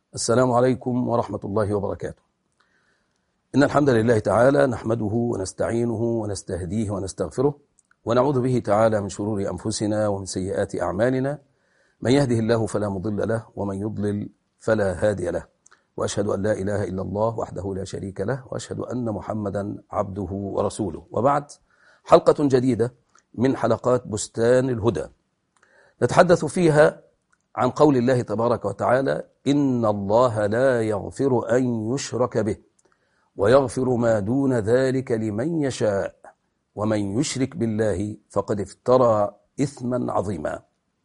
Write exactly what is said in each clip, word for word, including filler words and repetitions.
السلام عليكم ورحمة الله وبركاته. إن الحمد لله تعالى نحمده ونستعينه ونستهديه ونستغفره، ونعوذ به تعالى من شرور أنفسنا ومن سيئات أعمالنا. من يهده الله فلا مضل له، ومن يضلل فلا هادي له. وأشهد أن لا إله إلا الله وحده لا شريك له، وأشهد أن محمدا عبده ورسوله. وبعد، حلقة جديدة من حلقات بستان الهدى نتحدث فيها عن قول الله تبارك وتعالى: إن الله لا يغفر أن يشرك به ويغفر ما دون ذلك لمن يشاء ومن يشرك بالله فقد افترى إثما عظيما.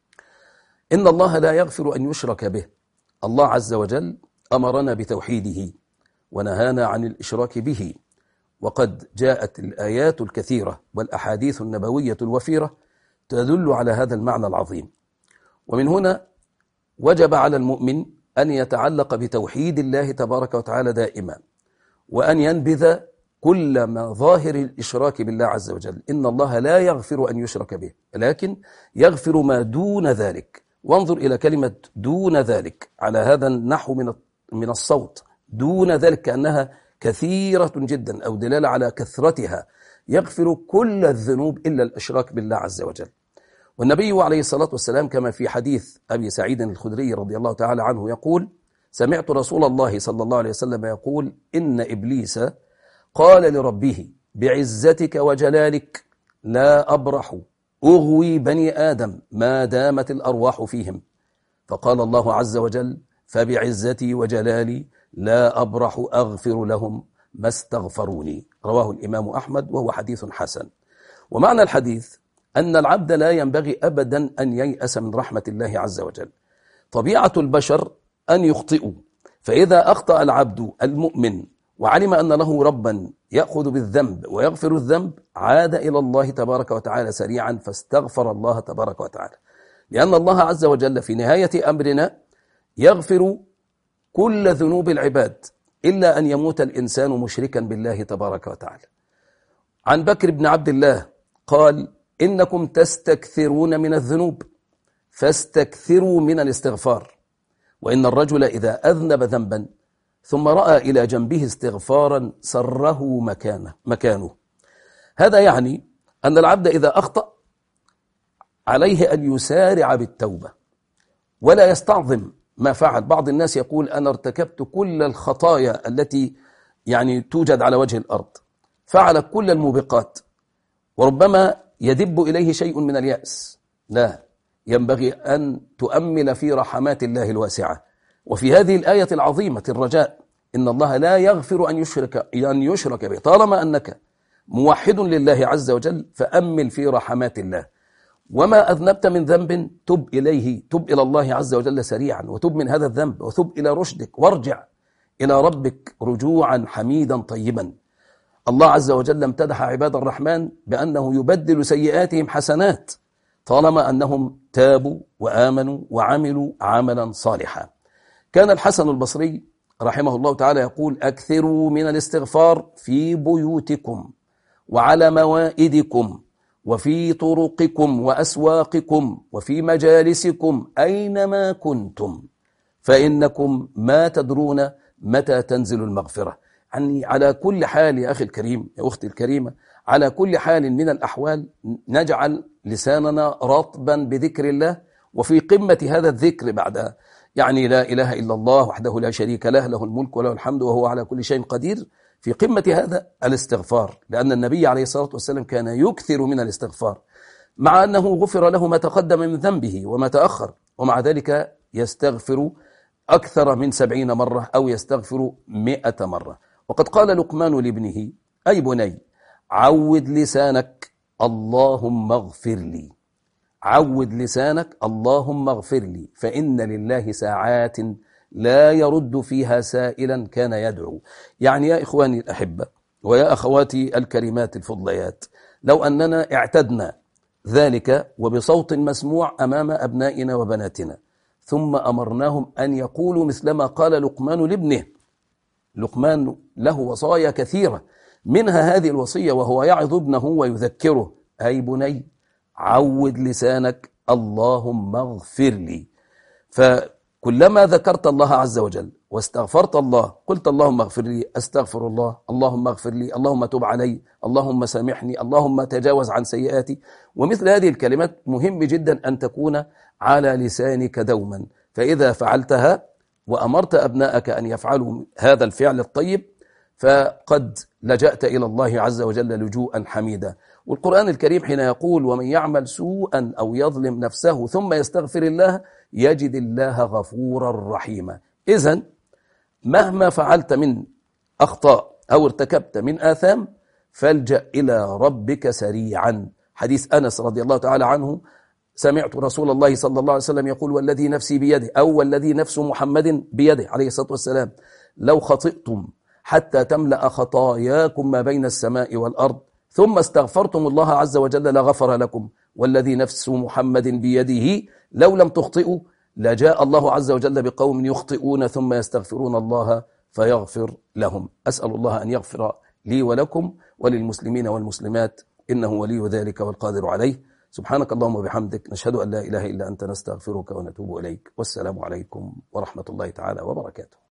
إن الله لا يغفر أن يشرك به. الله عز وجل أمرنا بتوحيده ونهانا عن الإشراك به، وقد جاءت الآيات الكثيرة والأحاديث النبوية الوفيرة تدل على هذا المعنى العظيم. ومن هنا وجب على المؤمن أن يتعلق بتوحيد الله تبارك وتعالى دائما، وأن ينبذ كل مظاهر الإشراك بالله عز وجل. إن الله لا يغفر أن يشرك به، لكن يغفر ما دون ذلك. وانظر إلى كلمة دون ذلك على هذا النحو من من الصوت، دون ذلك كأنها كثيرة جدا أو دلالة على كثرتها. يغفر كل الذنوب إلا الإشراك بالله عز وجل. والنبي عليه الصلاة والسلام كما في حديث أبي سعيد الخدري رضي الله تعالى عنه يقول: سمعت رسول الله صلى الله عليه وسلم يقول: إن إبليس قال لربه بعزتك وجلالك لا أبرح أغوي بني آدم ما دامت الأرواح فيهم، فقال الله عز وجل: فبعزتي وجلالي لا أبرح أغفر لهم ما استغفروني. رواه الإمام أحمد وهو حديث حسن. ومعنى الحديث أن العبد لا ينبغي أبدا أن ييأس من رحمة الله عز وجل. طبيعة البشر أن يخطئوا، فإذا أخطأ العبد المؤمن وعلم أن له ربا يأخذ بالذنب ويغفر الذنب، عاد إلى الله تبارك وتعالى سريعا فاستغفر الله تبارك وتعالى، لأن الله عز وجل في نهاية أمرنا يغفر كل ذنوب العباد إلا أن يموت الإنسان مشركا بالله تبارك وتعالى. عن بكر بن عبد الله قال: إنكم تستكثرون من الذنوب فاستكثروا من الاستغفار، وإن الرجل إذا أذنب ذنبا ثم رأى إلى جنبه استغفارا سره مكانه, مكانه. هذا يعني أن العبد إذا أخطأ عليه أن يسارع بالتوبة ولا يستعظم ما فعل. بعض الناس يقول: أنا ارتكبت كل الخطايا التي يعني توجد على وجه الأرض، فعل كل الموبقات، وربما يدب إليه شيء من اليأس. لا، ينبغي أن تؤمل في رحمات الله الواسعة. وفي هذه الآية العظيمة الرجاء: إن الله لا يغفر أن يشرك, أن يشرك به. طالما أنك موحد لله عز وجل فأمل في رحمات الله، وما أذنبت من ذنب تب إليه، تب إلى الله عز وجل سريعا، وتب من هذا الذنب وتب إلى رشدك، وارجع إلى ربك رجوعا حميدا طيبا. الله عز وجل امتدح عباد الرحمن بأنه يبدل سيئاتهم حسنات طالما أنهم تابوا وآمنوا وعملوا عملا صالحا. كان الحسن البصري رحمه الله تعالى يقول: أكثروا من الاستغفار في بيوتكم وعلى موائدكم وفي طرقكم وأسواقكم وفي مجالسكم أينما كنتم، فإنكم ما تدرون متى تنزل المغفرة. يعني على كل حال يا أخي الكريم، يا أختي الكريمة، على كل حال من الأحوال نجعل لساننا رطبا بذكر الله، وفي قمة هذا الذكر بعد يعني لا إله إلا الله وحده لا شريك له، له الملك وله الحمد وهو على كل شيء قدير، في قمة هذا الاستغفار، لأن النبي عليه الصلاة والسلام كان يكثر من الاستغفار، مع أنه غفر له ما تقدم من ذنبه وما تأخر، ومع ذلك يستغفر أكثر من سبعين مرة أو يستغفر مئة مرة. وقد قال لقمان لابنه: أي بني، عود لسانك اللهم اغفر لي، عود لسانك اللهم اغفر لي، فإن لله ساعات لا يرد فيها سائلا كان يدعو. يعني يا إخواني الأحبة ويا أخواتي الكريمات الفضليات، لو أننا اعتدنا ذلك وبصوت مسموع أمام أبنائنا وبناتنا، ثم أمرناهم أن يقولوا مثلما قال لقمان لابنه. لقمان له وصايا كثيرة، منها هذه الوصية وهو يعظ ابنه ويذكره: أي بني، عود لسانك اللهم اغفر لي. كلما ذكرت الله عز وجل واستغفرت الله قلت اللهم اغفر لي، أستغفر الله، اللهم اغفر لي، اللهم تب علي، اللهم سامحني، اللهم تجاوز عن سيئاتي. ومثل هذه الكلمات مهم جدا أن تكون على لسانك دوما، فإذا فعلتها وأمرت أبنائك أن يفعلوا هذا الفعل الطيب فقد لجأت إلى الله عز وجل لجوءا حميدا. والقرآن الكريم حين يقول ومن يعمل سوءا أو يظلم نفسه ثم يستغفر الله يجد الله غفورا رحيما. إذن مهما فعلت من أخطاء أو ارتكبت من آثام فالجأ إلى ربك سريعا. حديث أنس رضي الله تعالى عنه: سمعت رسول الله صلى الله عليه وسلم يقول والذي نفسي بيده، أو والذي نفس محمد بيده عليه الصلاة والسلام، لو خطئتم حتى تملأ خطاياكم ما بين السماء والأرض ثم استغفرتم الله عز وجل لغفر لكم، والذي نفس محمد بيده لو لم تخطئوا لجاء الله عز وجل بقوم يخطئون ثم يستغفرون الله فيغفر لهم. أسأل الله أن يغفر لي ولكم وللمسلمين والمسلمات، إنه ولي ذلك والقادر عليه. سبحانك اللهم وبحمدك، نشهد أن لا إله إلا أنت، نستغفرك ونتوب إليك. والسلام عليكم ورحمة الله تعالى وبركاته.